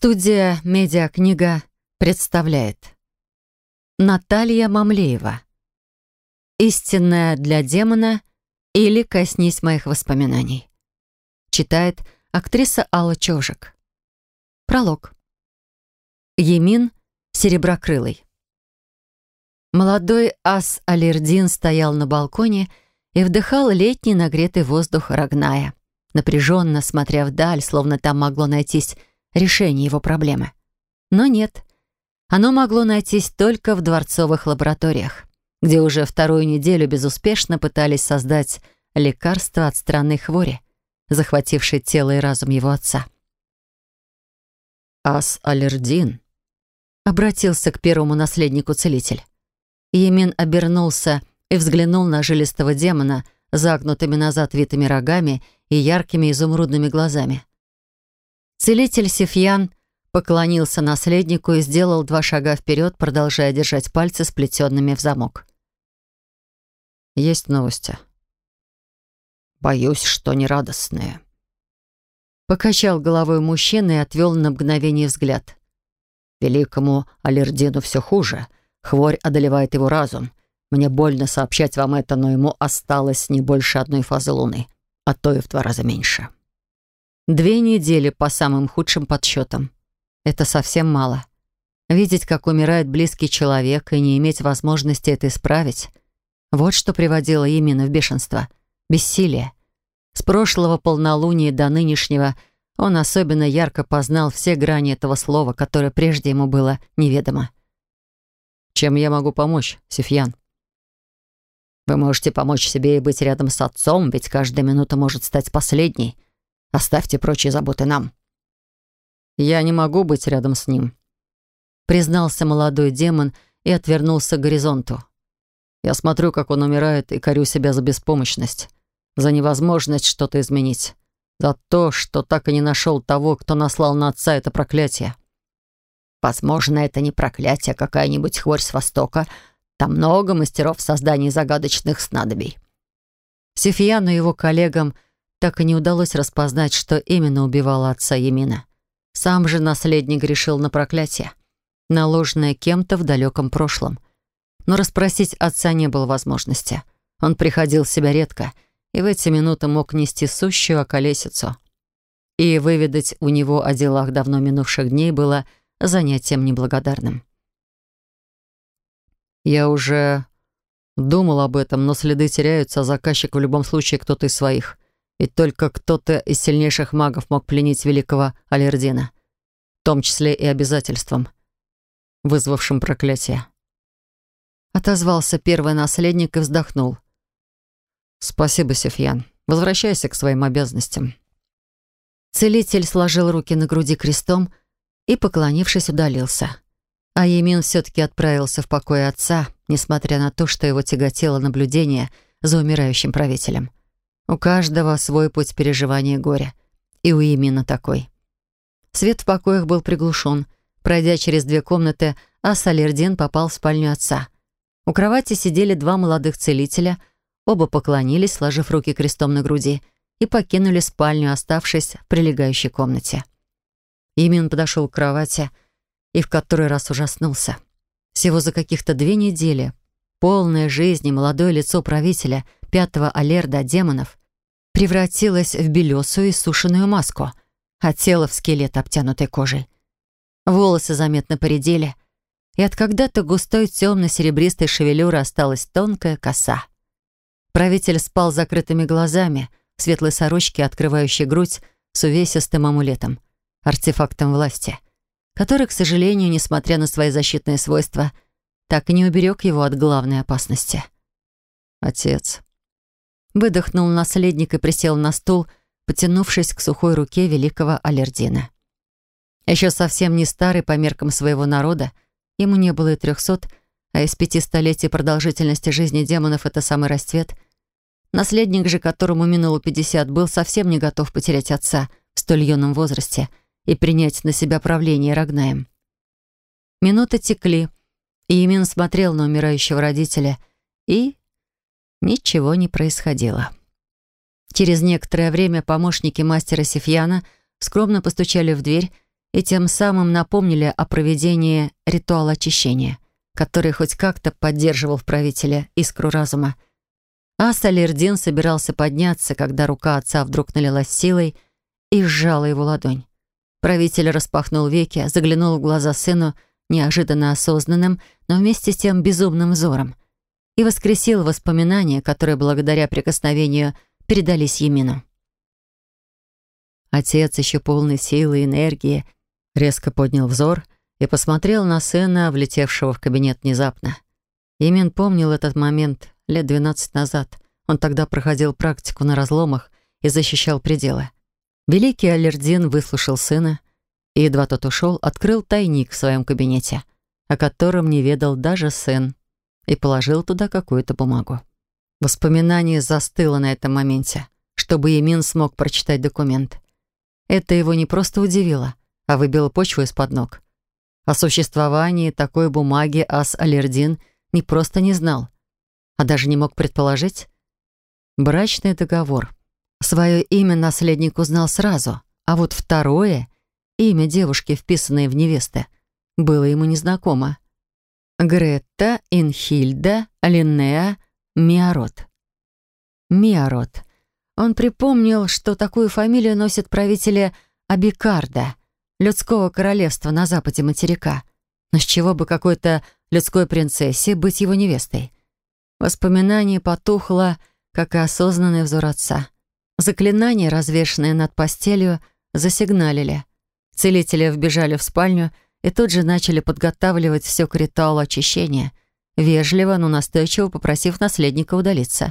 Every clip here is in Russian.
Студия «Медиакнига» представляет Наталья Мамлеева. «Истинная для демона» или «Коснись моих воспоминаний». Читает актриса Алла Чожик. Пролог. Емин Сереброкрылый. Молодой ас Алирдин стоял на балконе и вдыхал летний нагретый воздух Рагная, напряженно смотря вдаль, словно там могло найтись решение его проблемы. Но нет, оно могло найтись только в дворцовых лабораториях, где уже вторую неделю безуспешно пытались создать лекарство от странной хвори, захватившей тело и разум его отца. «Ас Алирдин», — обратился к первому наследнику целитель. Емин обернулся и взглянул на жилистого демона с загнутыми назад витыми рогами и яркими изумрудными глазами. Целитель Сифьян поклонился наследнику и сделал 2 шага вперед, продолжая держать пальцы сплетенными в замок. «Есть новости?» «Боюсь, что нерадостные». Покачал головой мужчина и отвел на мгновение взгляд. «Великому Алирдину все хуже. Хворь одолевает его разум. Мне больно сообщать вам это, но ему осталось не больше 1 фазы Луны, а то и в 2 раза меньше». 2 недели по самым худшим подсчетам. Это совсем мало. Видеть, как умирает близкий человек, и не иметь возможности это исправить. Вот что приводило Емина в бешенство. Бессилие. С прошлого полнолуния до нынешнего он особенно ярко познал все грани этого слова, которое прежде ему было неведомо. «Чем я могу помочь, Сифьян?» «Вы можете помочь себе и быть рядом с отцом, ведь каждая минута может стать последней. Оставьте прочие заботы нам». «Я не могу быть рядом с ним», — признался молодой демон и отвернулся к горизонту. «Я смотрю, как он умирает, и корю себя за беспомощность, за невозможность что-то изменить, за то, что так и не нашел того, кто наслал на отца это проклятие». «Возможно, это не проклятие, а какая-нибудь хворь с Востока. Там много мастеров в создании загадочных снадобий». Сифьяну и его коллегам так и не удалось распознать, что именно убивало отца Емина. Сам же наследник решил на проклятие, наложенное кем-то в далеком прошлом. Но расспросить отца не было возможности. Он приходил в себя редко и в эти минуты мог нести сущую околесицу. И выведать у него о делах давно минувших дней было занятием неблагодарным. «Я уже думал об этом, но следы теряются, а заказчик в любом случае кто-то из своих. Ведь только кто-то из сильнейших магов мог пленить великого Алирдина, в том числе и обязательством, вызвавшим проклятие». Отозвался первый наследник и вздохнул. «Спасибо, Сифьян. Возвращайся к своим обязанностям». Целитель сложил руки на груди крестом и, поклонившись, удалился. А Емин все-таки отправился в покой отца, несмотря на то, что его тяготело наблюдение за умирающим правителем. У каждого свой путь переживания горя. И у Емина такой. Свет в покоях был приглушен. Пройдя через 2 комнаты, ас Алирдин попал в спальню отца. У кровати сидели 2 молодых целителя. Оба поклонились, сложив руки крестом на груди, и покинули спальню, оставшись в прилегающей комнате. Емин подошел к кровати и в который раз ужаснулся. Всего за каких-то 2 недели полное жизни молодое лицо правителя 5-го алерда демонов превратилось в белесую и сушеную маску, а тело в скелет, обтянутый кожей. Волосы заметно поредели, и от когда-то густой темно-серебристой шевелюры осталась тонкая коса. Правитель спал с закрытыми глазами, в светлой сорочке, открывающей грудь с увесистым амулетом, артефактом власти, который, к сожалению, несмотря на свои защитные свойства, так и не уберег его от главной опасности. «Отец», — выдохнул наследник и присел на стул, потянувшись к сухой руке великого Алирдина. Еще совсем не старый по меркам своего народа, ему не было и 300, а из 5 столетий продолжительности жизни демонов это самый расцвет. Наследник же, которому минуло 50, был совсем не готов потерять отца в столь юном возрасте и принять на себя правление Рагнаем. Минуты текли, и Емин смотрел на умирающего родителя, и ничего не происходило. Через некоторое время помощники мастера Сифьяна скромно постучали в дверь и тем самым напомнили о проведении ритуала очищения, который хоть как-то поддерживал в правителе искру разума. Ас-Алирдин собирался подняться, когда рука отца вдруг налилась силой и сжала его ладонь. Правитель распахнул веки, заглянул в глаза сыну неожиданно осознанным, но вместе с тем безумным взором и воскресил воспоминания, которые благодаря прикосновению передались Емину. Отец, еще полный силы и энергии, резко поднял взор и посмотрел на сына, влетевшего в кабинет внезапно. Емин помнил этот момент лет 12 назад. Он тогда проходил практику на разломах и защищал пределы. Великий Алирдин выслушал сына, и едва тот ушел, открыл тайник в своем кабинете, о котором не ведал даже сын, и положил туда какую-то бумагу. Воспоминание застыло на этом моменте, чтобы Емин смог прочитать документ. Это его не просто удивило, а выбило почву из-под ног. О существовании такой бумаги Ас-Алирдин не просто не знал, а даже не мог предположить. Брачный договор. Свое имя наследник узнал сразу, а вот второе, имя девушки, вписанное в невесты, было ему незнакомо. Гретта Инхильда Линнеа Миарот. Миарот. Он припомнил, что такую фамилию носят правители Абикарда, людского королевства на западе материка. Но с чего бы какой-то людской принцессе быть его невестой? Воспоминание потухло, как и осознанный взор отца. Заклинания, развешанные над постелью, засигналили. Целители вбежали в спальню и тут же начали подготавливать все к ритуалу очищения, вежливо, но настойчиво попросив наследника удалиться.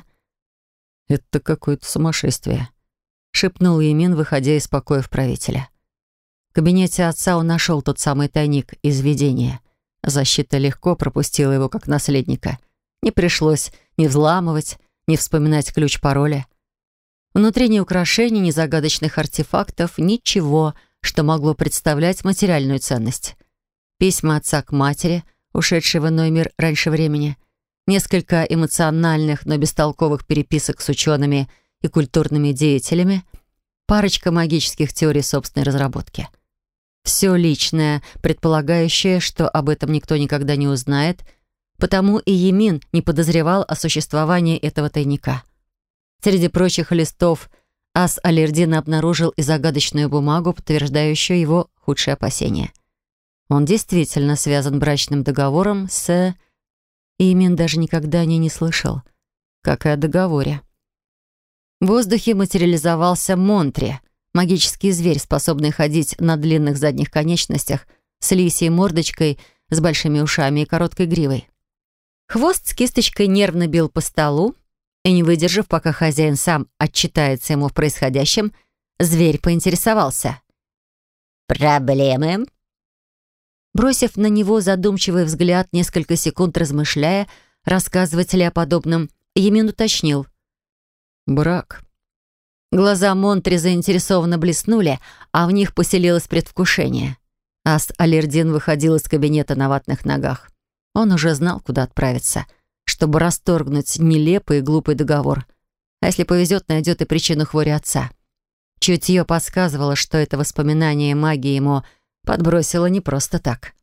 «Это какое-то сумасшествие», — шепнул Емин, выходя из покоев правителя. В кабинете отца он нашел тот самый тайник из видения. Защита легко пропустила его как наследника. Не пришлось ни взламывать, ни вспоминать ключ-пароля. Внутри ни украшений, ни загадочных артефактов, ничего, что могло представлять материальную ценность. Письма отца к матери, ушедшей в иной мир раньше времени, несколько эмоциональных, но бестолковых переписок с учеными и культурными деятелями, парочка магических теорий собственной разработки. Все личное, предполагающее, что об этом никто никогда не узнает, потому и Емин не подозревал о существовании этого тайника. Среди прочих листов Ас-Алирдин обнаружил и загадочную бумагу, подтверждающую его худшие опасения. Он действительно связан брачным договором с... Емин даже никогда о ней не слышал, как и о договоре. В воздухе материализовался Монтри, магический зверь, способный ходить на длинных задних конечностях, с лисьей мордочкой, с большими ушами и короткой гривой. Хвост с кисточкой нервно бил по столу, и, не выдержав, пока хозяин сам отчитается ему в происходящем, зверь поинтересовался. «Проблемы?» Бросив на него задумчивый взгляд, несколько секунд размышляя, рассказывать ли о подобном, Емин уточнил. «Брак». Глаза Монтри заинтересованно блеснули, а в них поселилось предвкушение. Ас-Алирдин выходил из кабинета на ватных ногах. Он уже знал, куда отправиться, чтобы расторгнуть нелепый и глупый договор. А если повезет, найдет и причину хвори отца. Чутье подсказывало, что это воспоминание магии ему подбросило не просто так.